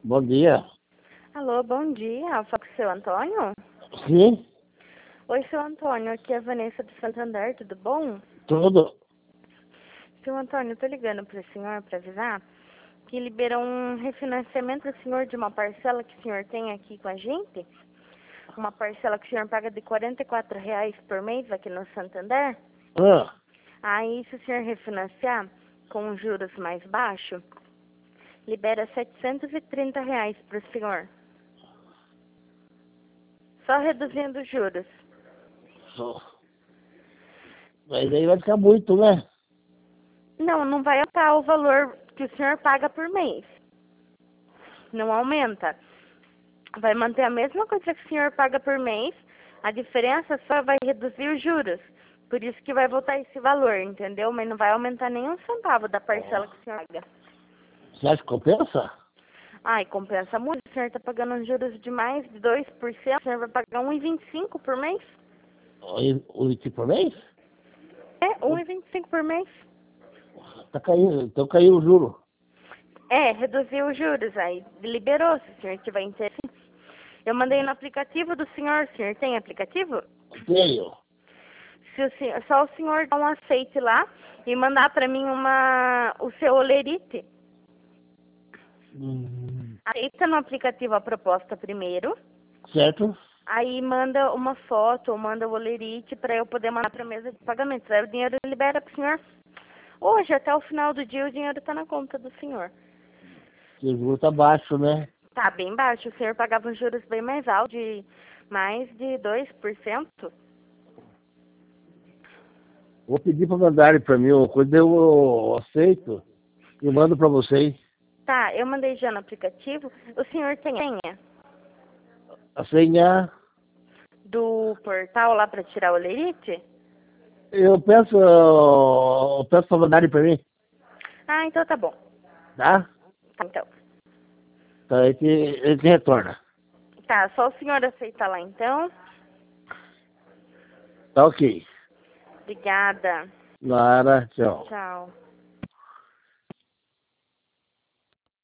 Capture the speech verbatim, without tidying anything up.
Bom dia. Alô, bom dia. Eu falo com o seu Antônio? Sim, Oi, seu Antônio. Aqui é a Vanessa do Santander, tudo bom? tudo. Seu Antônio, eu tô ligando pro senhor para avisar que liberou um refinanciamento do senhor de uma parcela que o senhor tem aqui com a gente. Uma parcela que o senhor paga de quarenta e quatro reais por mês aqui no Santander. Ah, Aí, se o senhor refinanciar com juros mais baixos, libera setecentos e trinta reais pro senhor. Só reduzindo os juros. só. Mas aí vai ficar muito, né? Não, não vai aumentar o valor que o senhor paga por mês. Não aumenta. Vai manter a mesma coisa que o senhor paga por mês. A diferença só vai reduzir os juros. Por isso que vai voltar esse valor, entendeu? Mas não vai aumentar nem um centavo da parcela que o senhor paga. Você acha que compensa? Ai, compensa muito. O senhor está pagando uns juros de mais de dois por cento. O senhor vai pagar um vírgula vinte e cinco por mês? O litro por mês? É, um vírgula vinte e cinco por mês. Tá caindo, então caiu o juro. É, reduziu os juros. Aí liberou, se o senhor tiver interesse. Eu mandei no aplicativo do senhor. O senhor tem aplicativo? Tenho. Se o senhor, só o senhor dar um aceite lá e mandar para mim uma, o seu olerite. Hum, Aceita no aplicativo a proposta primeiro. certo? Aí manda uma foto ou manda o olerite para eu poder mandar para a mesa de pagamento. Aí o dinheiro libera para o senhor. Hoje, até o final do dia, o dinheiro está na conta do senhor. Que o juro tá baixo, né? Tá bem baixo. O senhor pagava os juros bem mais altos, de mais de dois por cento. Vou pedir pra mandarem pra mim uma coisa, eu aceito e mando pra vocês. Tá, eu mandei já no aplicativo. O senhor tem a senha A senha, do portal lá para tirar o olerite? eu peço, eu peço pra mandarem pra mim, Ah, então tá bom. tá? Tá, então. Então a gente, a gente retorna. Tá, só o senhor aceitar lá então. Tá ok. Obrigada. Nada, tchau. Tchau.